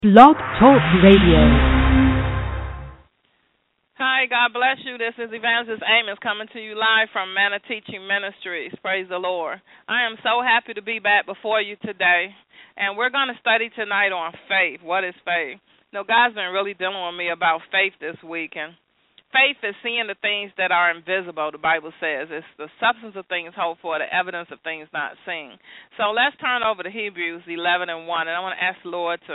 Blog Talk Radio. Hi, God bless you. This is Evangelist Amos coming to you live from Manna Teaching Ministries. Praise the Lord. I am so happy to be back before you today, and we're going to study tonight on faith. What is faith? You know, God's been really dealing with me about faith this week, and faith is seeing the things that are invisible, the Bible says. It's the substance of things hoped for, the evidence of things not seen. So let's turn over to Hebrews 11:1, and I want to ask the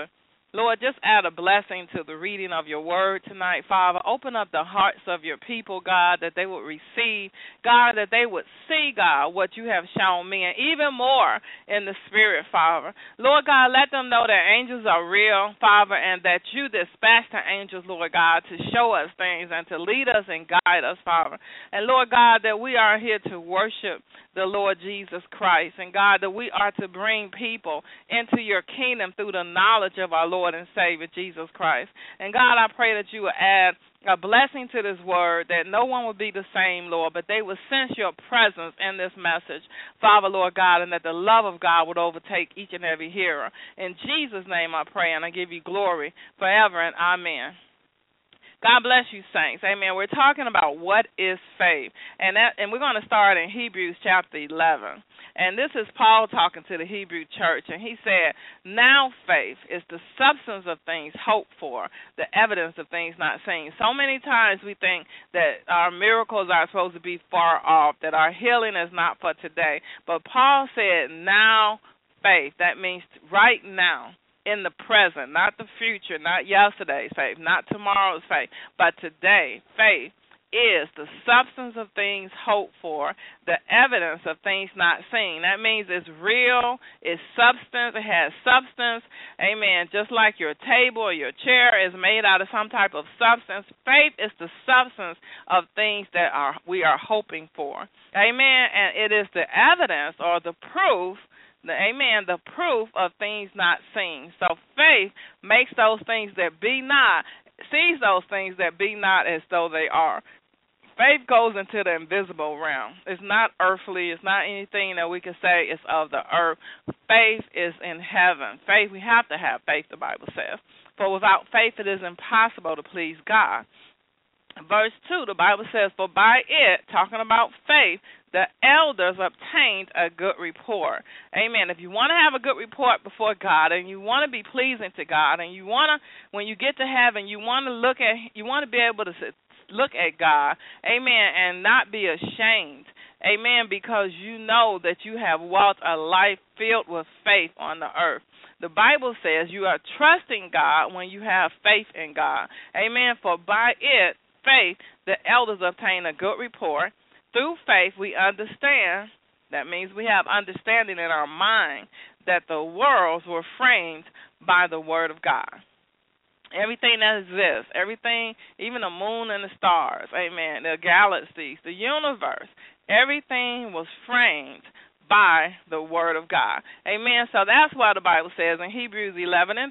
Lord, just add a blessing to the reading of your word tonight, Father. Open up the hearts of your people, God, that they would receive, God, that they would see, God, what you have shown me, and even more in the spirit, Father. Lord God, let them know that angels are real, Father, and that you dispatch the angels, Lord God, to show us things and to lead us and guide us, Father. And Lord God, that we are here to worship the Lord Jesus Christ, and God, that we are to bring people into your kingdom through the knowledge of our Lord and Savior Jesus Christ. And God, I pray that you will add a blessing to this word, that no one will be the same, Lord, but they will sense your presence in this message, Father, Lord God, and that the love of God would overtake each and every hearer. In Jesus' name I pray, and I give you glory forever and amen. God bless you, saints. Amen. We're talking about what is faith, and we're going to start in Hebrews chapter 11. And this is Paul talking to the Hebrew church, and he said, now faith is the substance of things hoped for, the evidence of things not seen. So many times we think that our miracles are supposed to be far off, that our healing is not for today. But Paul said, now faith. That means right now, in the present, not the future, not yesterday's faith, not tomorrow's faith, but today. Faith is the substance of things hoped for, the evidence of things not seen. That means it's real, it's substance, it has substance. Amen. Just like your table or your chair is made out of some type of substance, faith is the substance of things that we are hoping for. Amen. And it is the evidence or the proof, the proof of things not seen. So faith makes those things that be not, sees those things that be not as though they are. Faith goes into the invisible realm. It's not earthly. It's not anything that we can say is of the earth. Faith is in heaven. Faith, we have to have faith, the Bible says. For without faith it is impossible to please God. Verse 2, the Bible says, for by it, talking about faith, the elders obtained a good report. Amen. If you want to have a good report before God, and you want to be pleasing to God, and you want to, when you get to heaven, you want to be able to look at God, amen, and not be ashamed, amen, because you know that you have walked a life filled with faith on the earth. The Bible says you are trusting God when you have faith in God, amen, for by it, faith, the elders obtain a good report. Through faith, we understand, that means we have understanding in our mind, that the worlds were framed by the word of God. Everything that exists, everything, even the moon and the stars, amen, the galaxies, the universe, everything was framed by the word of God. Amen. So that's why the Bible says in Hebrews 11:3,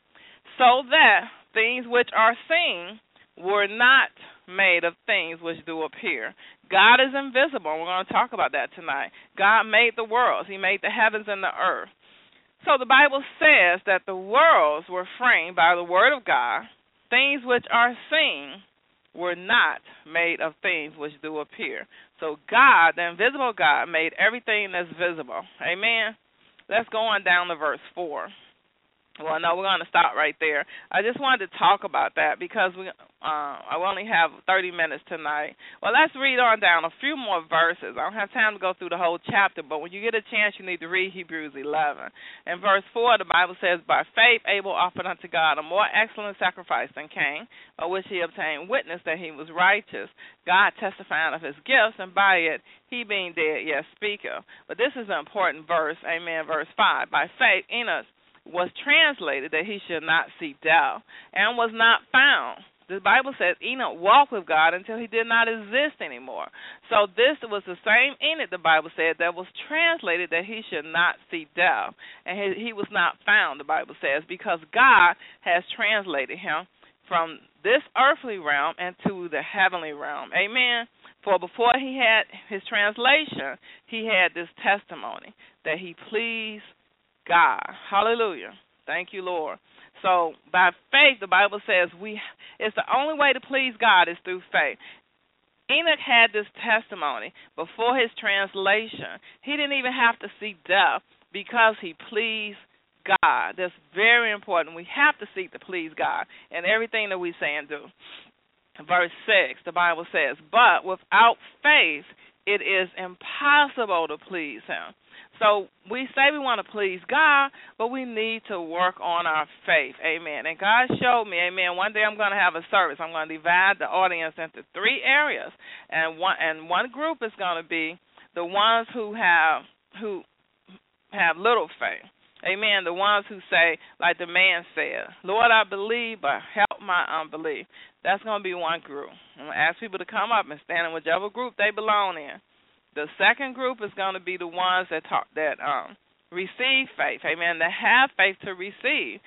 so that things which are seen were not made of things which do appear. God is invisible. We're going to talk about that tonight. God made the worlds. He made the heavens and the earth. So the Bible says that the worlds were framed by the word of God. Things which are seen were not made of things which do appear. So God, the invisible God, made everything that's visible. Amen. Let's go on down to verse 4. Well, no, we're going to stop right there. I just wanted to talk about that because I only have 30 minutes tonight. Well, let's read on down a few more verses. I don't have time to go through the whole chapter, but when you get a chance, you need to read Hebrews 11. In verse 4, the Bible says, by faith Abel offered unto God a more excellent sacrifice than Cain, by which he obtained witness that he was righteous, God testifying of his gifts, and by it he being dead yet speaketh. But this is an important verse, amen, verse 5. By faith Enoch was translated that he should not see death, and was not found. The Bible says Enoch walked with God until he did not exist anymore. So this was the same Enoch, the Bible said, that was translated that he should not see death, and he was not found, the Bible says, because God has translated him from this earthly realm into the heavenly realm. Amen. For before he had his translation, he had this testimony that he pleased God. Hallelujah. Thank you, Lord. So by faith, the Bible says it's the only way to please God is through faith. Enoch had this testimony before his translation. He didn't even have to see death because he pleased God. That's very important. We have to seek to please God in everything that we say and do. Verse 6, the Bible says, but without faith, it is impossible to please him. So we say we want to please God, but we need to work on our faith. Amen. And God showed me, amen, one day I'm going to have a service. I'm going to divide the audience into 3 areas. And one group is going to be the ones who have little faith. Amen. The ones who say, like the man said, Lord, I believe, but help my unbelief. That's going to be one group. I'm going to ask people to come up and stand in whichever group they belong in. The second group is going to be the ones that receive faith. Amen. They have faith to receive.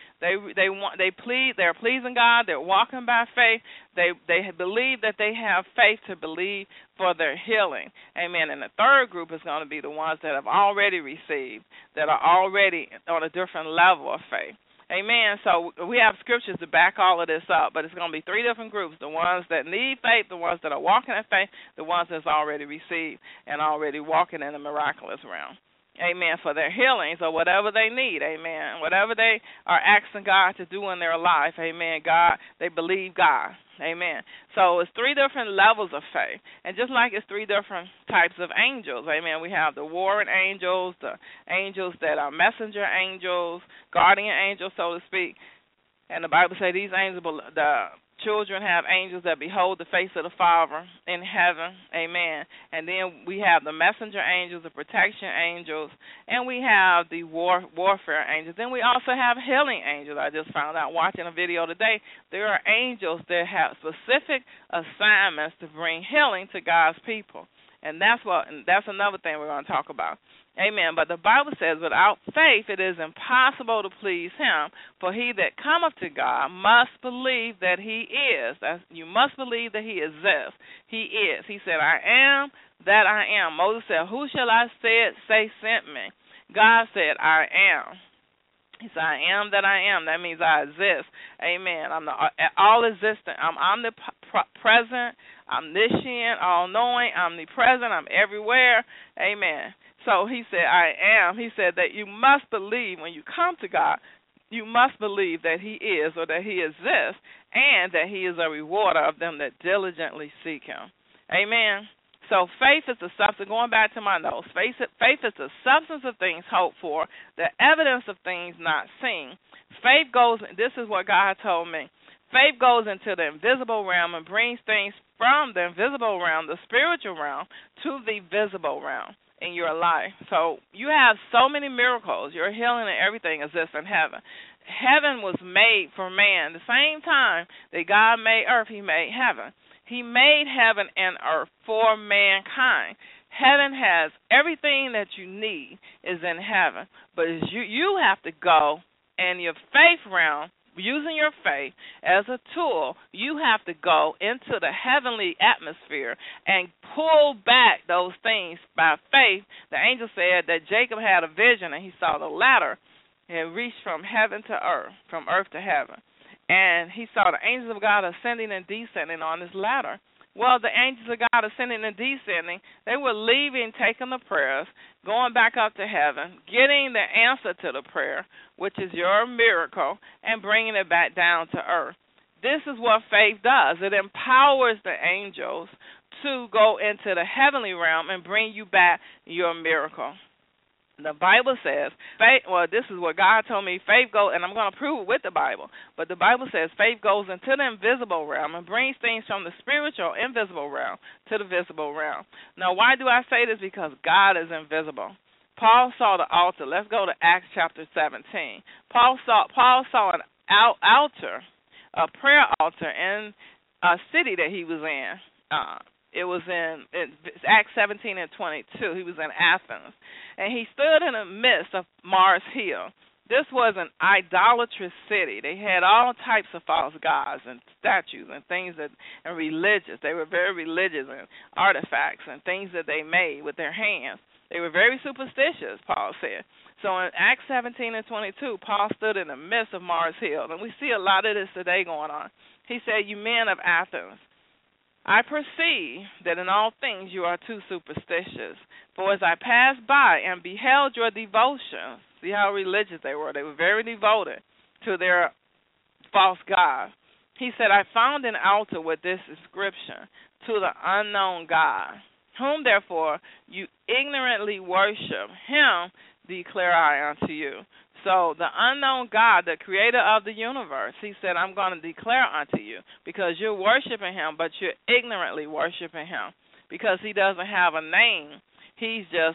They're pleasing God. They're walking by faith. They believe that they have faith to believe for their healing. Amen. And the third group is going to be the ones that have already received, that are already on a different level of faith. Amen. So we have scriptures to back all of this up, but it's going to be 3 different groups: the ones that need faith, the ones that are walking in faith, the ones that's already received and already walking in the miraculous realm. Amen, for their healings or whatever they need, amen, whatever they are asking God to do in their life, amen, God, they believe God, amen. So it's 3 different levels of faith, and just like it's 3 different types of angels, amen, we have the warring angels, the angels that are messenger angels, guardian angels, so to speak, and the Bible says these angels, the children have angels that behold the face of the Father in heaven, amen. And then we have the messenger angels, the protection angels, and we have the warfare angels. Then we also have healing angels. I just found out watching a video today, there are angels that have specific assignments to bring healing to God's people. And that's another thing we're going to talk about. Amen. But the Bible says, without faith it is impossible to please him, for he that cometh to God must believe that he is. You must believe that he exists. He is. He said, I am that I am. Moses said, who shall I say sent me? God said, I am. He said, I am that I am. That means I exist. Amen. I'm the all-existent. I'm omnipresent, omniscient, all-knowing, omnipresent. I'm everywhere. Amen. So he said, I am. He said that you must believe when you come to God, you must believe that he is or that he exists and that he is a rewarder of them that diligently seek him. Amen. So faith is the substance, going back to my notes, faith is the substance of things hoped for, the evidence of things not seen. Faith goes, this is what God told me, faith goes into the invisible realm and brings things from the invisible realm, the spiritual realm, to the visible realm in your life. So you have so many miracles. Your healing and everything exists in heaven. Heaven was made for man. The same time that God made earth, he made heaven. He made heaven and earth for mankind. Heaven has everything that you need is in heaven. But you have to go in your faith realm, using your faith as a tool, you have to go into the heavenly atmosphere and pull back those things by faith. The angel said that Jacob had a vision and he saw the ladder and reached from heaven to earth, from earth to heaven. And he saw the angels of God ascending and descending on this ladder. Well, the angels of God ascending and descending, they were leaving, taking the prayers, going back up to heaven, getting the answer to the prayer, which is your miracle, and bringing it back down to earth. This is what faith does. It empowers the angels to go into the heavenly realm and bring you back your miracle. The Bible says, faith, well, this is what God told me, faith goes, and I'm going to prove it with the Bible, but the Bible says faith goes into the invisible realm and brings things from the spiritual, invisible realm to the visible realm. Now, why do I say this? Because God is invisible. Paul saw the altar. Let's go to Acts chapter 17. Paul saw an altar, a prayer altar in a city that he was in. It was in Acts 17 and 22. He was in Athens. And he stood in the midst of Mars Hill. This was an idolatrous city. They had all types of false gods and statues and things and religious. They were very religious and artifacts and things that they made with their hands. They were very superstitious, Paul said. So in Acts 17 and 22, Paul stood in the midst of Mars Hill, and we see a lot of this today going on. He said, "You men of Athens, I perceive that in all things you are too superstitious. For as I passed by and beheld your devotion," see how religious they were. They were very devoted to their false god. He said, "I found an altar with this inscription, to the unknown God, whom therefore you ignorantly worship, him declare I unto you." So the unknown God, the creator of the universe, he said, "I'm going to declare unto you," because you're worshiping him, but you're ignorantly worshiping him because he doesn't have a name. He's just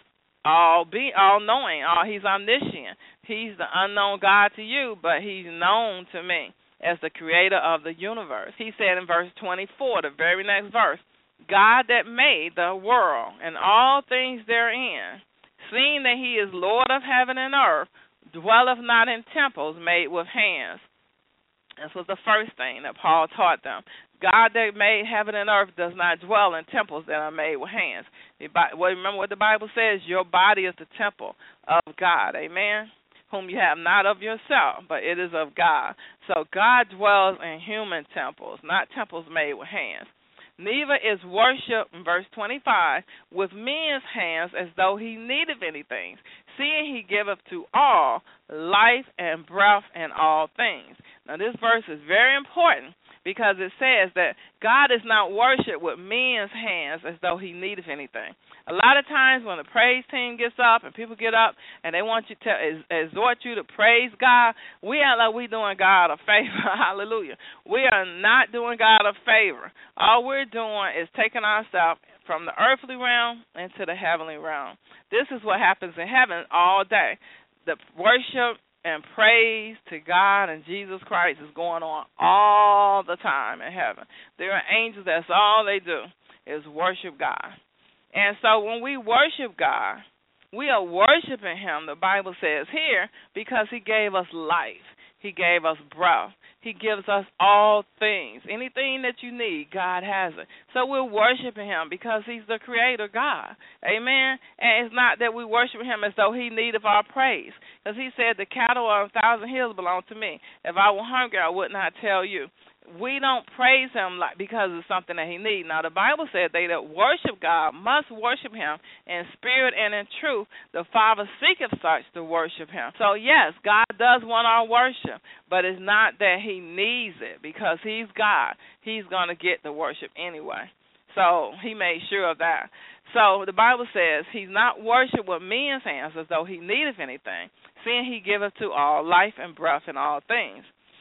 all-knowing. He's omniscient. He's the unknown God to you, but he's known to me as the creator of the universe. He said in verse 24, the very next verse, "God that made the world and all things therein, seeing that he is Lord of heaven and earth, dwelleth not in temples made with hands." This was the first thing that Paul taught them. God that made heaven and earth does not dwell in temples that are made with hands. Remember what the Bible says, your body is the temple of God, amen, whom you have not of yourself, but it is of God. So God dwells in human temples, not temples made with hands. "Neither is worship," in verse 25, "with men's hands as though he needed anything, seeing he giveth to all life and breath and all things." Now this verse is very important because it says that God is not worshipped with men's hands as though he needed anything. A lot of times when the praise team gets up and people get up and they want you to exhort you to praise God, we act like we're doing God a favor. Hallelujah. We are not doing God a favor. All we're doing is taking ourselves from the earthly realm into the heavenly realm. This is what happens in heaven all day. The worship and praise to God and Jesus Christ is going on all the time in heaven. There are angels, that's all they do is worship God. And so when we worship God, we are worshiping him, the Bible says here, because he gave us life. He gave us breath. He gives us all things. Anything that you need, God has it. So we're worshiping him because he's the creator God. Amen? And it's not that we worship him as though he needed our praise. Because he said, "The cattle of 1,000 hills belong to me. If I were hungry, I would not tell you." We don't praise him because it's something that he needs. Now, the Bible said they that worship God must worship him in spirit and in truth. The Father seeketh such to worship him. So, yes, God does want our worship, but it's not that he needs it because he's God. He's going to get the worship anyway. So he made sure of that. So the Bible says he's not worshipped with men's hands as though he needeth anything, seeing he giveth to all life and breath and all things.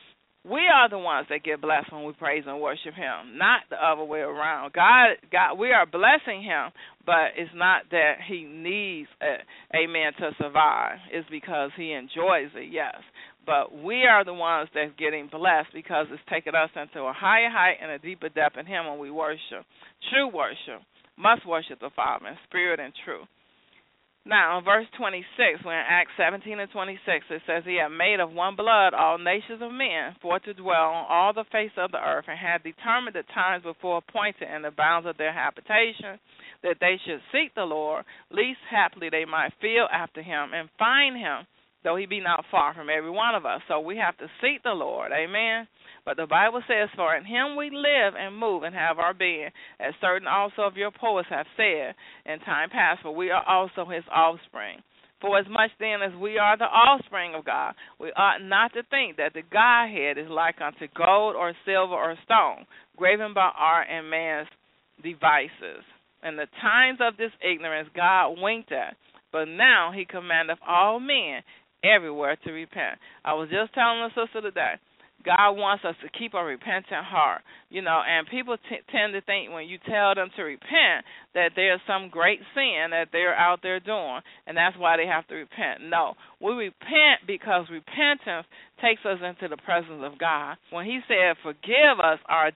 We are the ones that get blessed when we praise and worship him, not the other way around. God, we are blessing him, but it's not that he needs amen to survive. It's because he enjoys it, yes. But we are the ones that's getting blessed because it's taking us into a higher height and a deeper depth in him when we worship. True worship must worship the Father in spirit and truth. Now, in verse 26, when Acts 17 and 26, it says, "He had made of one blood all nations of men, for to dwell on all the face of the earth, and had determined the times before appointed and the bounds of their habitation, that they should seek the Lord, lest haply they might feel after him and find him, though he be not far from every one of us." So we have to seek the Lord, amen. But the Bible says, "For in him we live and move and have our being, as certain also of your poets have said in time past, for we are also his offspring. For as much then as we are the offspring of God, we ought not to think that the Godhead is like unto gold or silver or stone, graven by art and man's devices. In the times of this ignorance God winked at, but now he commandeth all men everywhere to repent." I was just telling a sister today, God wants us to keep a repentant heart, and people tend to think when you tell them to repent that there's some great sin that they're out there doing, and that's why they have to repent. No, we repent because repentance takes us into the presence of God. When he said, forgive us our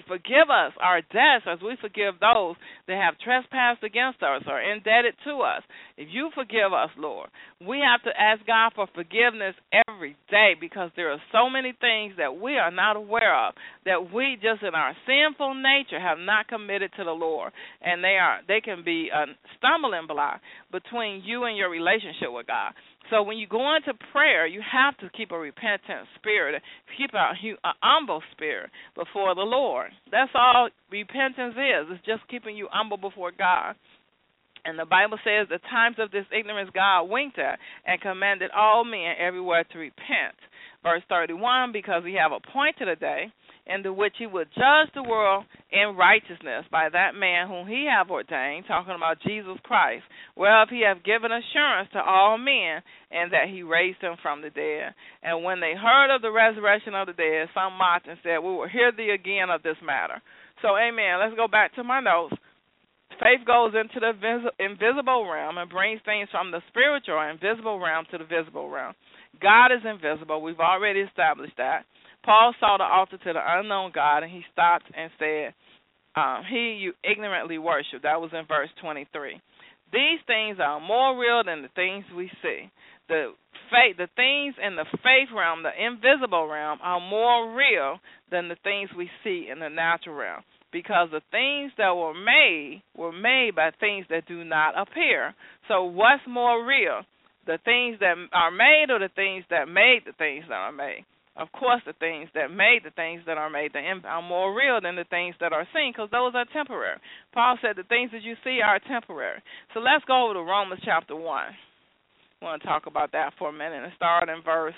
debts as we forgive those that have trespassed against us or indebted to us. If you forgive us, Lord, we have to ask God for forgiveness every day, because there are so many things that we are not aware of, that we just in our sinful nature have not committed to the Lord, and they can be a stumbling block between you and your relationship with God. So when you go into prayer, you have to keep a repentant spirit, keep a humble spirit before the Lord. That's all repentance is. It's just keeping you humble before God. And the Bible says, the times of this ignorance God winked at and commanded all men everywhere to repent. Verse 31, because he have appointed a day in the which he would judge the world in righteousness by that man whom he have ordained, talking about Jesus Christ, whereof he have given assurance to all men, and that he raised him from the dead. And when they heard of the resurrection of the dead, some mocked and said, we will hear thee again of this matter. So, amen. Let's go back to my notes. Faith goes into the invisible realm and brings things from the spiritual or invisible realm to the visible realm. God is invisible. We've already established that. Paul saw the altar to the unknown God, and he stopped and said, you ignorantly worship. That was in verse 23. These things are more real than the things we see. The things in the faith realm, the invisible realm, are more real than the things we see in the natural realm, because the things that were made by things that do not appear. So what's more real, the things that are made or the things that made the things that are made? Of course, the things that made the things that are made are more real than the things that are seen, because those are temporary. Paul said the things that you see are temporary. So let's go over to Romans chapter 1. I want to talk about that for a minute and start in verse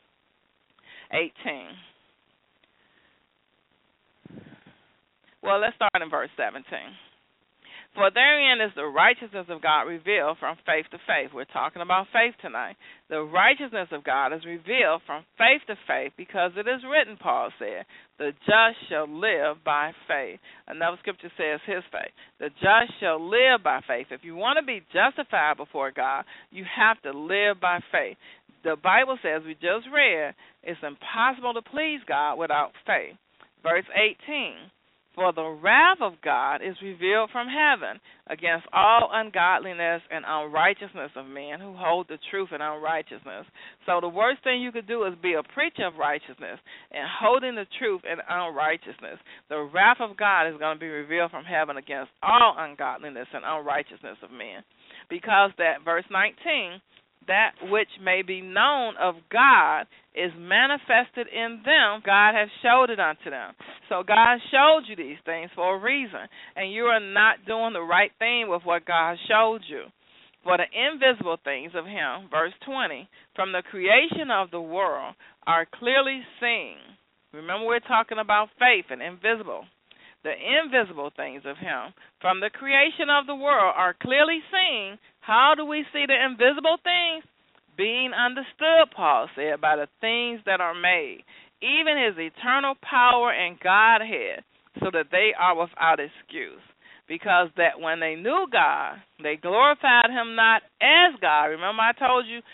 18. Well, let's start in verse 17. For therein is the righteousness of God revealed from faith to faith. We're talking about faith tonight. The righteousness of God is revealed from faith to faith, because it is written, Paul said, the just shall live by faith. Another scripture says his faith. The just shall live by faith. If you want to be justified before God, you have to live by faith. The Bible says, we just read, it's impossible to please God without faith. Verse 18. For the wrath of God is revealed from heaven against all ungodliness and unrighteousness of men who hold the truth in unrighteousness. So the worst thing you could do is be a preacher of righteousness and holding the truth in unrighteousness. The wrath of God is going to be revealed from heaven against all ungodliness and unrighteousness of men. Because that, verse 19, that which may be known of God is manifested in them. God has showed it unto them. So God showed you these things for a reason, and you are not doing the right thing with what God showed you. For the invisible things of him, verse 20, from the creation of the world are clearly seen. Remember, we're talking about faith and invisible. The invisible things of him from the creation of the world are clearly seen. How do we see the invisible things? Being understood, Paul said, by the things that are made, even his eternal power and Godhead, so that they are without excuse. Because that when they knew God, they glorified him not as God. Remember, I told you,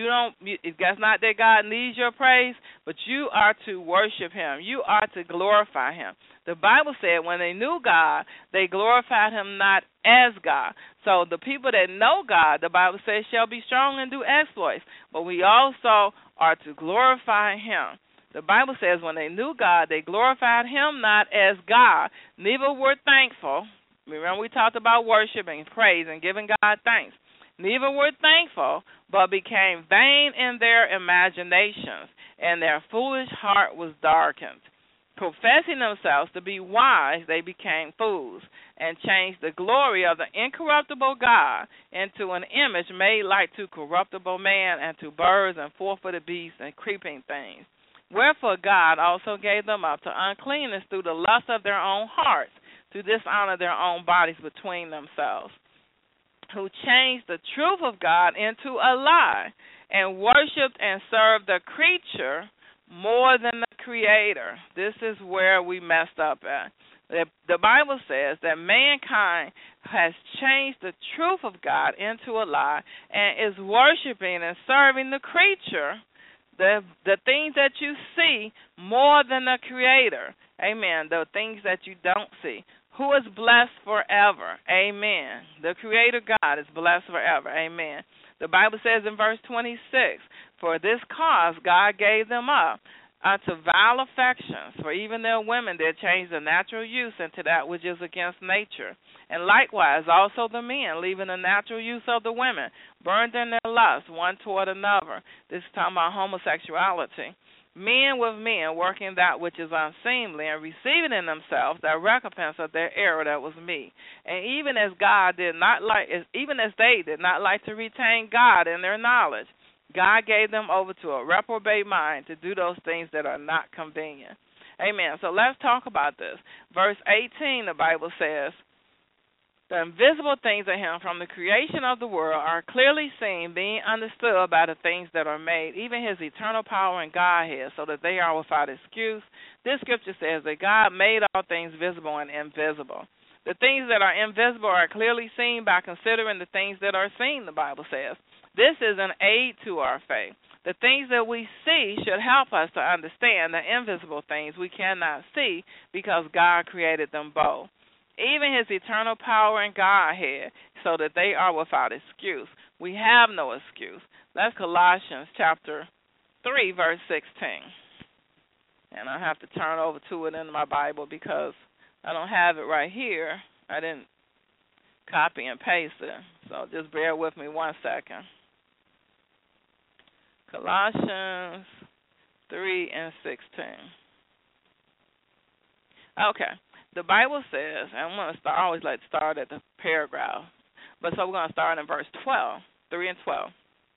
it's not that God needs your praise, but you are to worship him. You are to glorify him. The Bible said when they knew God, they glorified him not as God. So the people that know God, the Bible says, shall be strong and do exploits. But we also are to glorify him. The Bible says when they knew God, they glorified him not as God, neither were thankful. Remember, we talked about worship and praise and giving God thanks. Neither were thankful, but became vain in their imaginations, and their foolish heart was darkened. Professing themselves to be wise, they became fools, and changed the glory of the incorruptible God into an image made like to corruptible man, and to birds and four-footed beasts and creeping things. Wherefore God also gave them up to uncleanness through the lust of their own hearts, to dishonor their own bodies between themselves, who changed the truth of God into a lie, and worshipped and served the creature more than the Creator. This is where we messed up at. The Bible says that mankind has changed the truth of God into a lie and is worshiping and serving the creature The things that you see more than the Creator. Amen. The things that you don't see. Who is blessed forever. Amen. The Creator God is blessed forever. Amen. The Bible says in verse 26, for this cause God gave them up unto vile affections, for even their women did change the natural use into that which is against nature. And likewise also the men, leaving the natural use of the women, burned in their lust one toward another. This is talking about homosexuality. Men with men, working that which is unseemly, and receiving in themselves the recompense of their error that was meet. And even as they did not like to retain God in their knowledge, God gave them over to a reprobate mind to do those things that are not convenient. Amen. So let's talk about this. Verse 18, the Bible says, the invisible things of him from the creation of the world are clearly seen, being understood by the things that are made, even his eternal power and Godhead, so that they are without excuse. This scripture says that God made all things visible and invisible. The things that are invisible are clearly seen by considering the things that are seen, the Bible says. This is an aid to our faith. The things that we see should help us to understand the invisible things we cannot see because God created them both. Even his eternal power and Godhead, so that they are without excuse. We have no excuse. That's Colossians chapter 3, verse 16. And I have to turn over to it in my Bible because I don't have it right here. I didn't copy and paste it. So just bear with me 1 second. Colossians 3 and 16. Okay. The Bible says, and I'm going to start, I always like to start at the paragraph, but so we're going to start in verse 12, 3 and 12.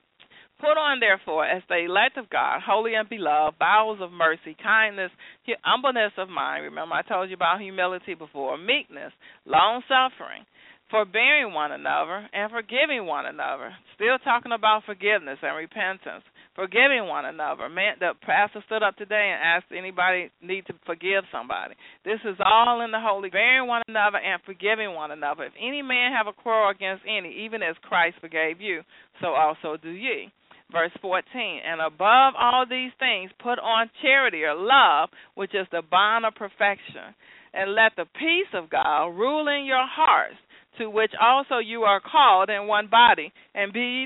Put on, therefore, as the elect of God, holy and beloved, bowels of mercy, kindness, humbleness of mind. Remember I told you about humility before, meekness, long-suffering, forbearing one another, and forgiving one another. Still talking about forgiveness and repentance. Forgiving one another. Man, the pastor stood up today and asked anybody need to forgive somebody. This is all in the Holy. Bearing one another and forgiving one another. If any man have a quarrel against any, even as Christ forgave you, so also do ye. Verse 14, and above all these things put on charity or love, which is the bond of perfection. And let the peace of God rule in your hearts, to which also you are called in one body, and be ye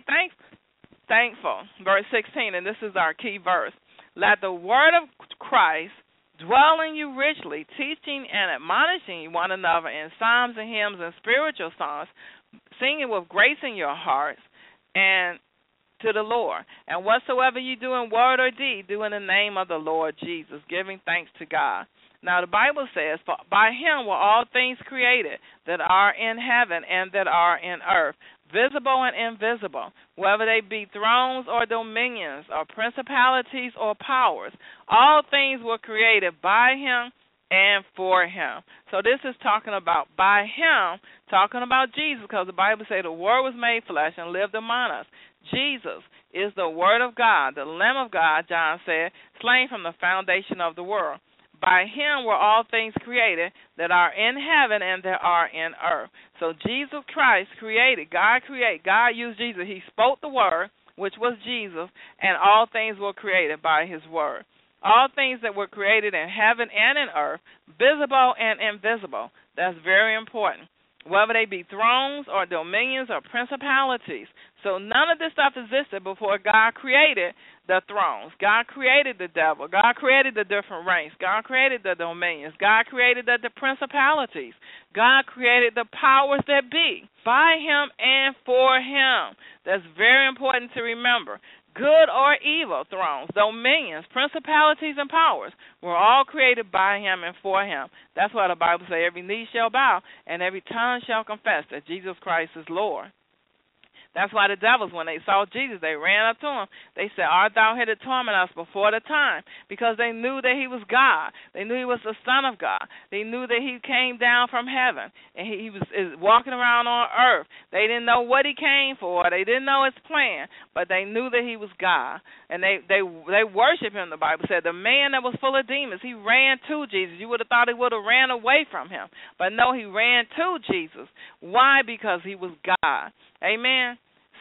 thankful. Verse 16, and this is our key verse. Let the word of Christ dwell in you richly, teaching and admonishing one another in psalms and hymns and spiritual songs, singing with grace in your hearts and to the Lord. And whatsoever you do in word or deed, do in the name of the Lord Jesus, giving thanks to God. Now the Bible says, for by him were all things created that are in heaven and that are in earth, visible and invisible, whether they be thrones or dominions or principalities or powers. All things were created by him and for him. So this is talking about by him, talking about Jesus, because the Bible says the Word was made flesh and lived among us. Jesus is the Word of God, the Lamb of God, John said, slain from the foundation of the world. By him were all things created that are in heaven and that are in earth. So Jesus Christ created, God used Jesus. He spoke the word, which was Jesus, and all things were created by his word. All things that were created in heaven and in earth, visible and invisible. That's very important. Whether they be thrones or dominions or principalities. So none of this stuff existed before God created the thrones. God created the devil. God created the different ranks. God created the dominions. God created the principalities. God created the powers that be by him and for him. That's very important to remember. Good or evil thrones, dominions, principalities, and powers were all created by him and for him. That's why the Bible says every knee shall bow and every tongue shall confess that Jesus Christ is Lord. That's why the devils, when they saw Jesus, they ran up to him. They said, art thou here to torment us before the time? Because they knew that he was God. They knew he was the Son of God. They knew that he came down from heaven, and he was walking around on earth. They didn't know what he came for. They didn't know his plan, but they knew that he was God. And they worshiped him, the Bible said. The man that was full of demons, he ran to Jesus. You would have thought he would have ran away from him. But no, he ran to Jesus. Why? Because he was God. Amen.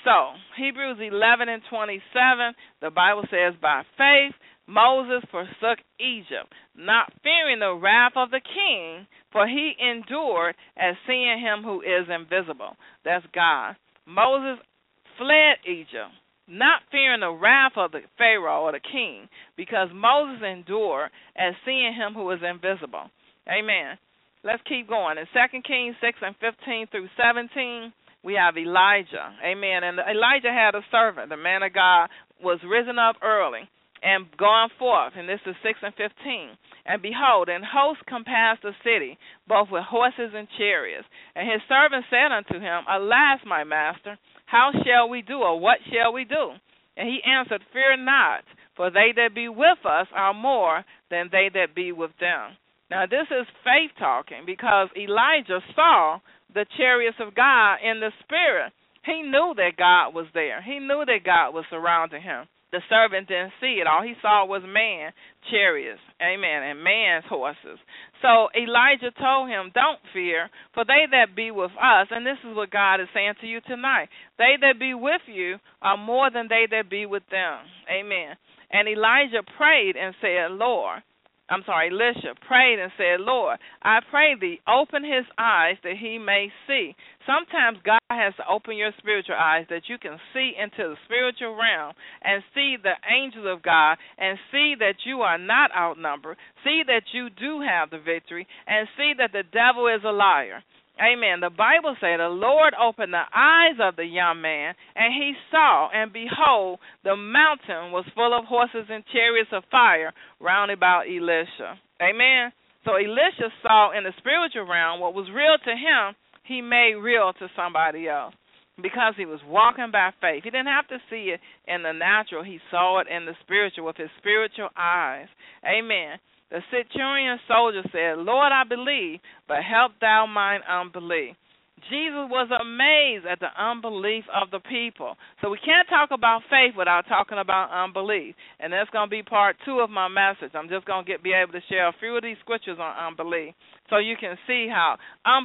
So, Hebrews 11 and 27, the Bible says, by faith Moses forsook Egypt, not fearing the wrath of the king, for he endured as seeing him who is invisible. That's God. Moses fled Egypt, not fearing the wrath of the Pharaoh or the king, because Moses endured as seeing him who is invisible. Amen. Let's keep going. In 2 Kings 6 and 15 through 17, we have Elijah. Amen. And Elijah had a servant. The man of God was risen up early and gone forth. And this is 6 and 15. And behold, an host compassed the city, both with horses and chariots. And his servant said unto him, Alas, my master, how shall we do, or what shall we do? And he answered, Fear not, for they that be with us are more than they that be with them. Now, this is faith talking, because Elijah saw the chariots of God in the spirit. He knew that God was there. He knew that God was surrounding him. The servant didn't see it. All he saw was man, chariots, amen, and man's horses. So Elijah told him, don't fear, for they that be with us, and this is what God is saying to you tonight, they that be with you are more than they that be with them, amen. And Elijah prayed and said, Elisha prayed and said, Lord, I pray thee, open his eyes that he may see. Sometimes God has to open your spiritual eyes that you can see into the spiritual realm and see the angels of God and see that you are not outnumbered, see that you do have the victory, and see that the devil is a liar. Amen. The Bible says the Lord opened the eyes of the young man, and he saw, and behold, the mountain was full of horses and chariots of fire round about Elisha. Amen. So Elisha saw in the spiritual realm what was real to him, he made real to somebody else because he was walking by faith. He didn't have to see it in the natural. He saw it in the spiritual with his spiritual eyes. Amen. The centurion soldier said, Lord, I believe, but help thou mine unbelief. Jesus was amazed at the unbelief of the people. So we can't talk about faith without talking about unbelief. And that's going to be part 2 of my message. I'm just going to be able to share a few of these scriptures on unbelief so you can see how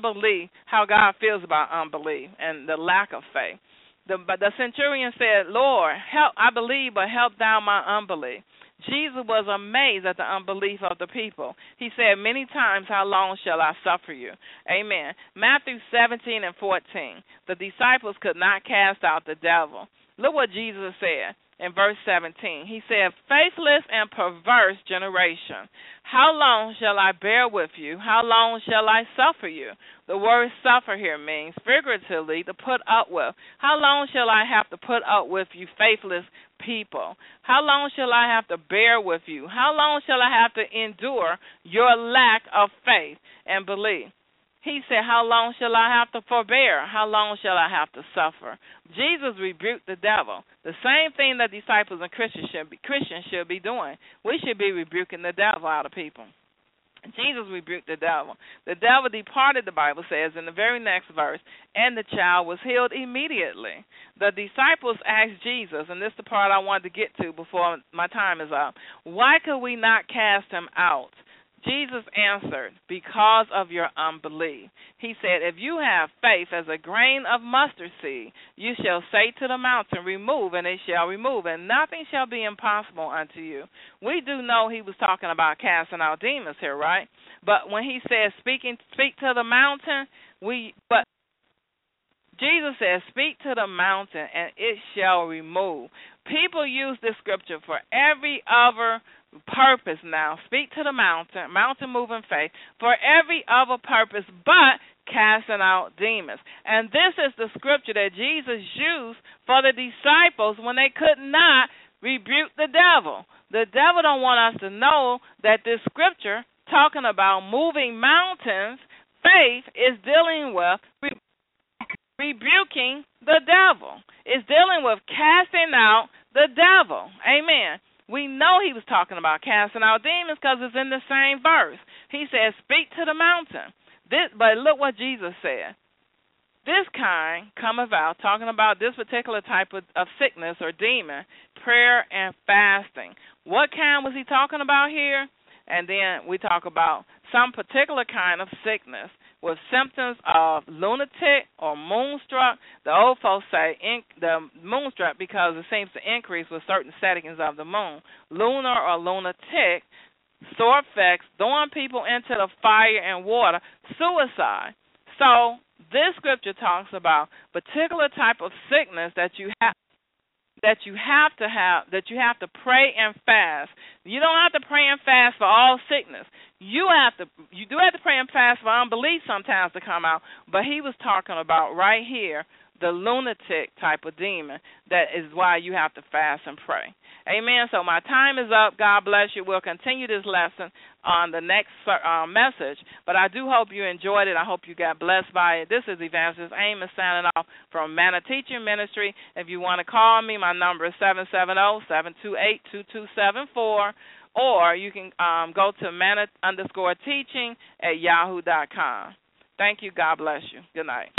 God feels about unbelief and the lack of faith. But the centurion said, Lord, I believe, but help thou my unbelief. Jesus was amazed at the unbelief of the people. He said many times, how long shall I suffer you? Amen. Matthew 17 and 14, the disciples could not cast out the devil. Look what Jesus said in verse 17. He said, faithless and perverse generation, how long shall I bear with you? How long shall I suffer you? The word suffer here means figuratively to put up with. How long shall I have to put up with you faithless people? How long shall I have to bear with you? How long shall I have to endure your lack of faith and belief? He said, how long shall I have to forbear? How long shall I have to suffer? Jesus rebuked the devil. The same thing that disciples and Christians should be doing. We should be rebuking the devil out of people. Jesus rebuked the devil. The devil departed, the Bible says, in the very next verse, and the child was healed immediately. The disciples asked Jesus, and this is the part I wanted to get to before my time is up, why could we not cast him out? Jesus answered, because of your unbelief. He said, if you have faith as a grain of mustard seed, you shall say to the mountain, remove, and it shall remove, and nothing shall be impossible unto you. We do know he was talking about casting out demons here, right? But when he says speak to the mountain, but Jesus says, speak to the mountain, and it shall remove. People use this scripture for every other purpose now. Speak to the mountain moving faith, for every other purpose but casting out demons. And this is the scripture that Jesus used for the disciples when they could not rebuke the devil. The devil don't want us to know that this scripture talking about moving mountains, faith is dealing with rebuking the devil. It's dealing with casting out the devil. Amen. We know he was talking about casting out demons because it's in the same verse. He says, speak to the mountain. But look what Jesus said. This kind cometh out, talking about this particular type of sickness or demon, prayer and fasting. What kind was he talking about here? And then we talk about some particular kind of sickness, with symptoms of lunatic or moonstruck. The old folks say the moonstruck because it seems to increase with certain settings of the moon. Lunar or lunatic, sore effects, throwing people into the fire and water, suicide. So this scripture talks about particular type of sickness that you have to pray and fast. You don't have to pray and fast for all sickness. You do have to pray and fast for unbelief sometimes to come out, but he was talking about right here the lunatic type of demon. That is why you have to fast and pray. Amen. So my time is up. God bless you. We'll continue this lesson on the next message, but I do hope you enjoyed it. I hope you got blessed by it. This is Evangelist Amos signing off from Manna Teaching Ministry. If you want to call me, my number is 770-728-2274, or you can go to manna_teaching@yahoo.com. Thank you. God bless you. Good night.